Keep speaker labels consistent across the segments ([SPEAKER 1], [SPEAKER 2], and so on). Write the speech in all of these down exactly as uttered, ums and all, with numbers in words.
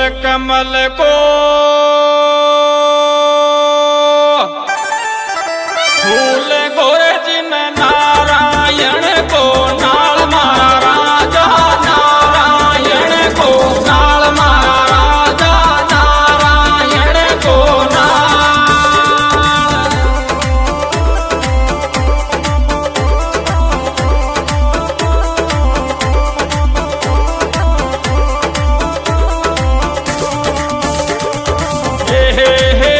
[SPEAKER 1] कमल को फूल गोरे जिन नारायण को नाल मारा राजा नारायण को नाल मारा राजा नारायण को नाल। हे हे हे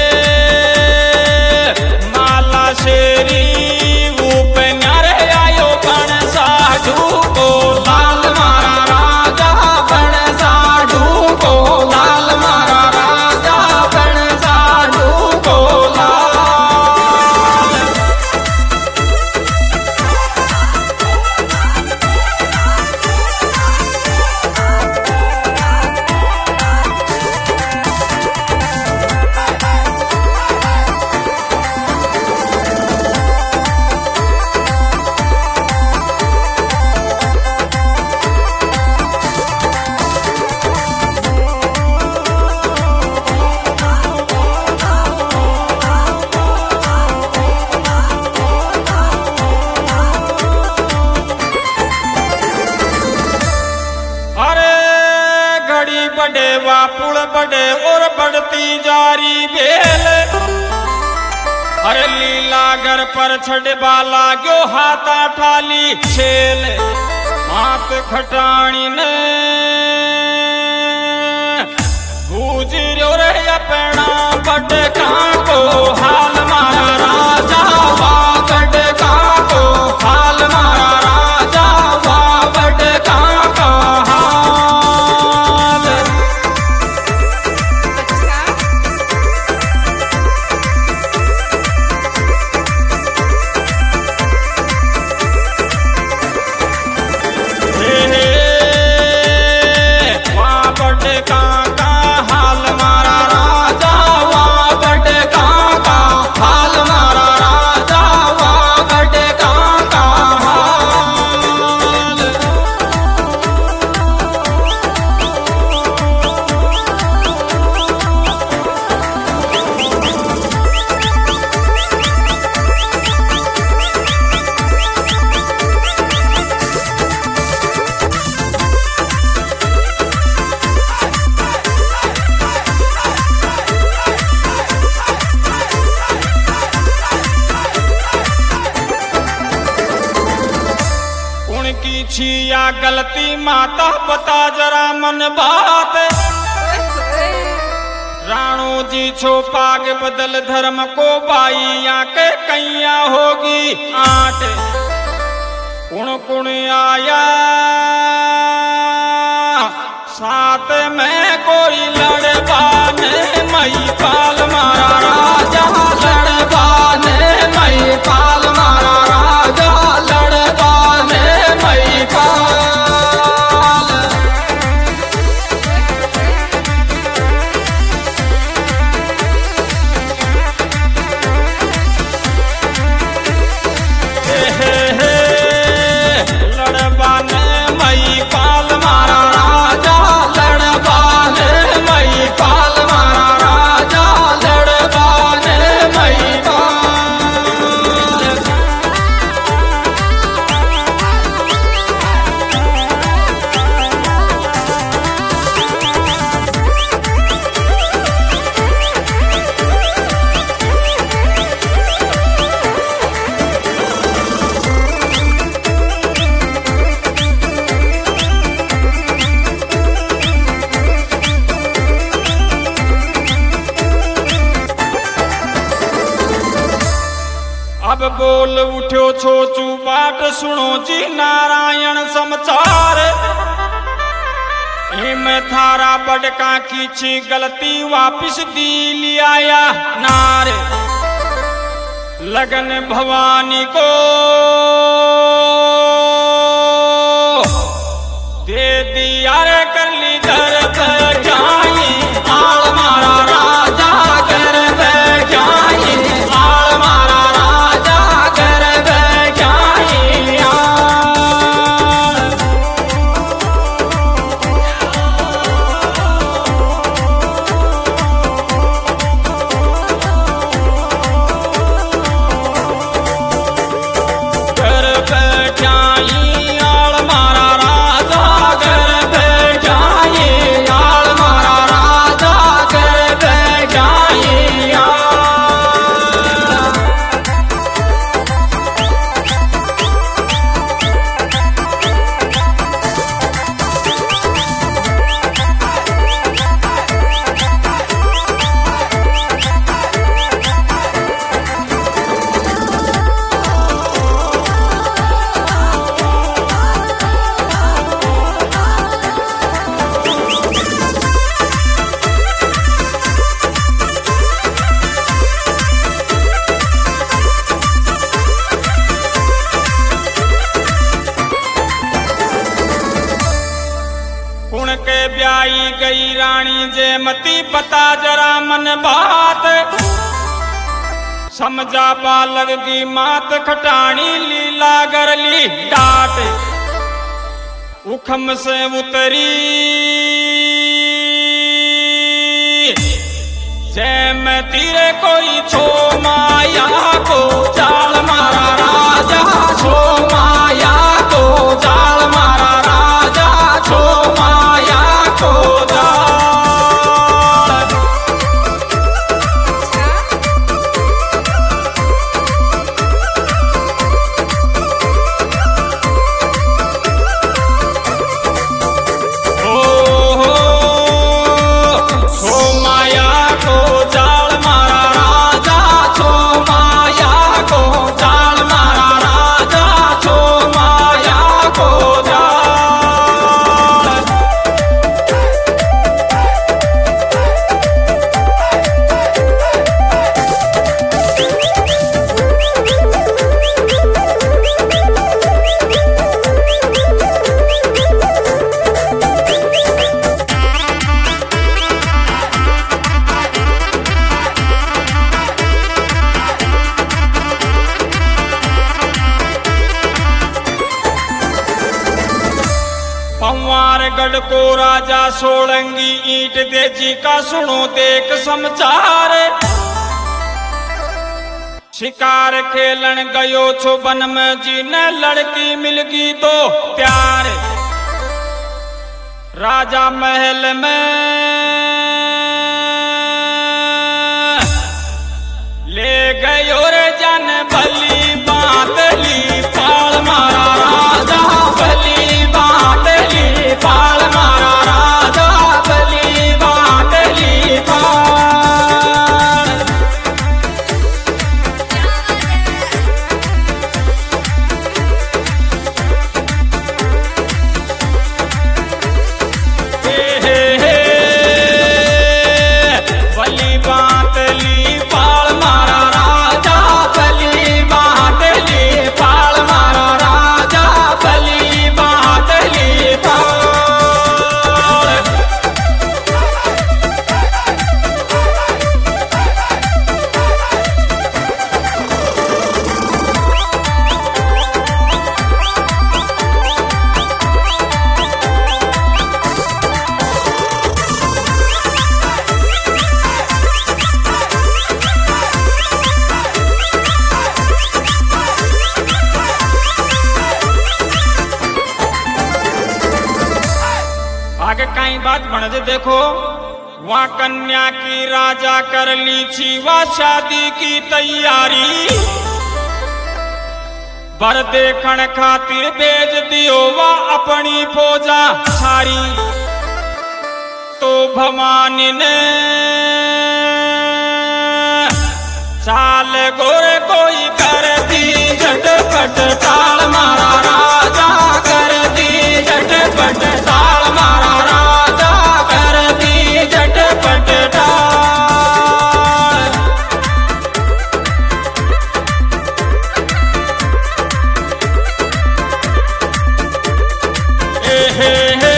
[SPEAKER 1] माला शेरी ऊपर आयो बण साधु को लाल मारा राजा बण साधु को लाल मारा राजा बण साधु को लाल। अरे घड़ी बड़े वापुड़ बड़े और बढ़ती जारी बेल। अरे लीला घर पर छड़बा लाग्यो हाथा ठाली छेल। हाथ खटाणी ने गुजरो रे अपना बड़का को हाल मारा राजा वाह बड़का को हाल मारा राजा वाह बड़का का हाल। हे हे वाह बड़का का हाल मारा राजा वाह बड़का का हाल मारा राजा वाह बड़का का हाल। उनकी छिया गलती माता बता जरा मन बात। राणो जी छो पाग बदल धर्म को बाइया के कैया होगी आठ। कुण कुण आया साथ में कोई लड़बाने मई पाल मारा राजा लड़बाने मई पाल मारा राजा लड़बाने मई पाल। हे हे हे लड़बाने मई पाल मारा राजा लड़बाने मई पाल मारा राजा लड़बाने मई पाल। अब बोल उठ्यो छोचू बाट सुनो जी नारायण समाचार। में थारा बड़का की छी गलती वापिस दी लिया नार। लगन भवानी को दे दिया रे कर ली घर जाई आल मारा राजा घर जाई आल मारा राजा घर जाई। ब्याई गई रानी जयमती पता जरा मन बात समझा बालक की मात खटाणी लीला गरली डाट उखम से उतरी जयमती रे कोई छो माया को जाल मारा राजा छो माया को जाल मारा राजा छो माया को जाल पवारगढ़ को राजा सोलंगी ईंट दे जी का सुनो देख समाचार शिकार खेलन गयो छो वन में जी ने लड़की मिलगी तो प्यार राजा महल में ले गयो रे जन भली बातली पाल मारा राजा भली बातली पाल मारा राजा भली बातली पाल हे हे हे भली बातली पाल मारा राजा भली बातली पाल मारा राजा भली बातली पाल आगे कई बात बन दे देखो वहां कन्या की राजा कर ली थी वह शादी की तैयारी बर देखण खातिर भेज दियो वह अपनी फौजा सारी तो भवानी ने चाल गोरे कोई कर दी झटपट ताल मारा राजा कर दी झटपट ताल मारा राजा कर दी झटपट ताल ए हे हे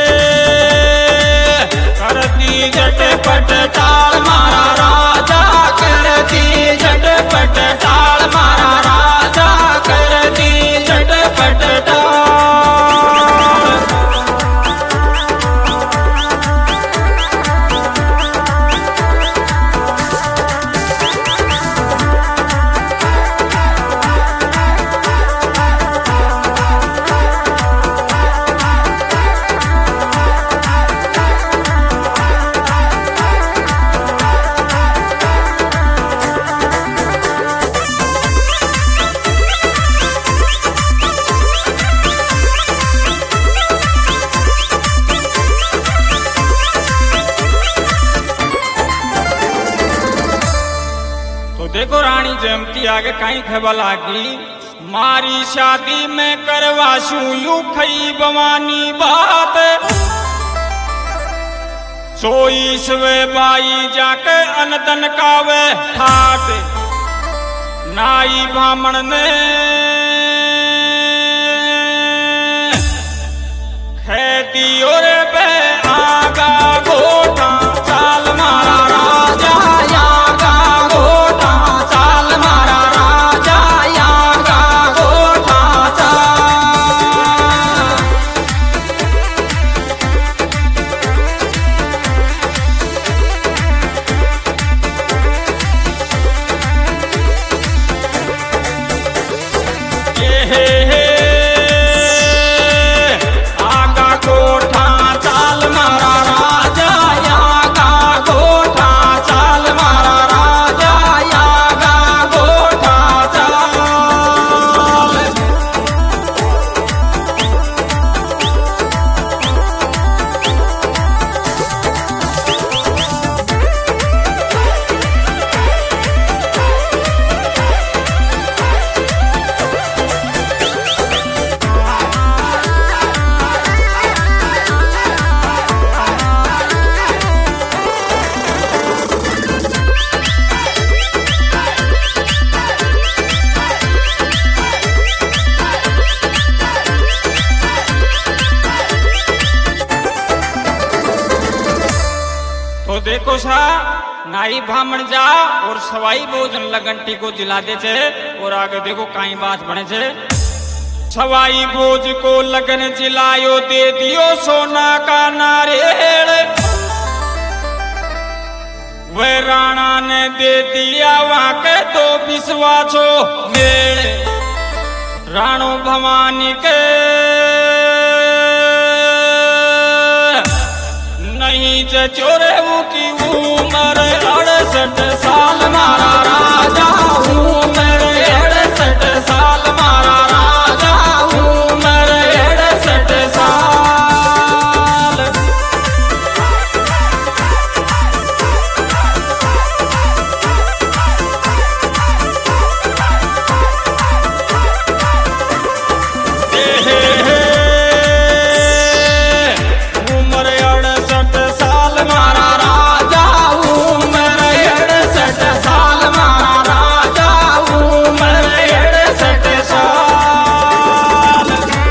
[SPEAKER 1] कर दी झटपट ताल मारा राजा कर दी झटपट ताल मारा राजा कर दी झटपट ताल देखो रानी जयमती आगे कहीं खबर लागी मारी शादी में करवाशू यू खई बवानी बात सोई सवे बाई जाके अनदन कावे ठाट नाई ब्राह्मण ने खेती और बे देखो सा नाई भामण जा और सवाई भोजन लगंटी को जिला दे छे और आगे देखो काई बात बने छे। सवाई भोज को लगन जिलायो दे दियो सोना का नारियल, वे राणा ने दे दिया वहां के दो विश्वासो मेल। राणो भवानी के नहीं जे चोरे की उम्र अड़सठ साल मारा राजा उम्र अड़सठ साल मारा राजा उम्र अड़सठ साल। उम्र अड़सठ साल मारा राजा उम्र अड़सठ साल मारा राजा उम्र अड़सठ साल।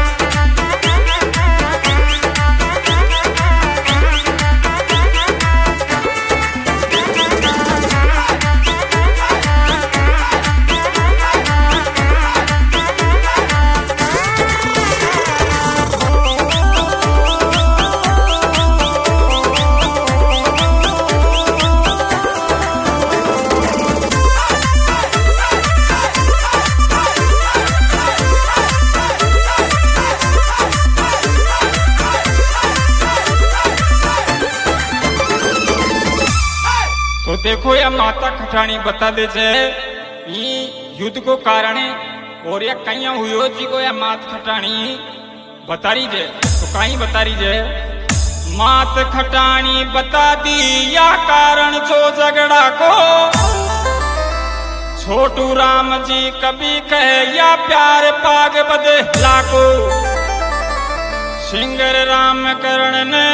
[SPEAKER 1] तो देखो या माता खटाणी बता दे छे युद्ध को कारण और या कहीं हुई जी को या मात खटाणी बता रही जे। तो कहीं बता रही जे मात खटाणी बता दी या कारण जो झगड़ा को। छोटू राम जी कभी कहे या प्यार पाग बदला को। सिंगर राम करण ने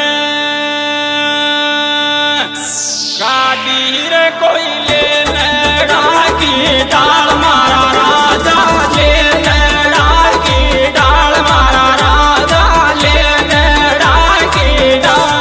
[SPEAKER 1] गाड़ी रे कोई ले लड़ा की डाल मारा राजा ले लड़ा की डाल मारा राजा ले लड़ा की डाल।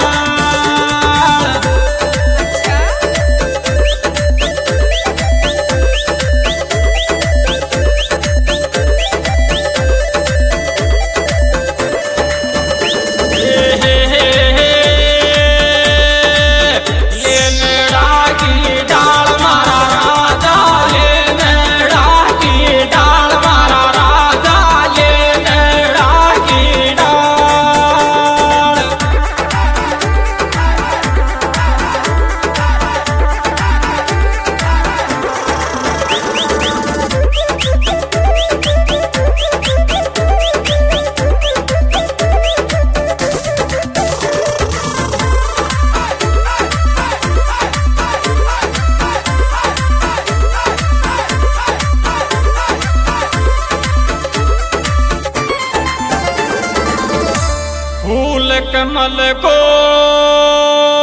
[SPEAKER 1] फूल कमल को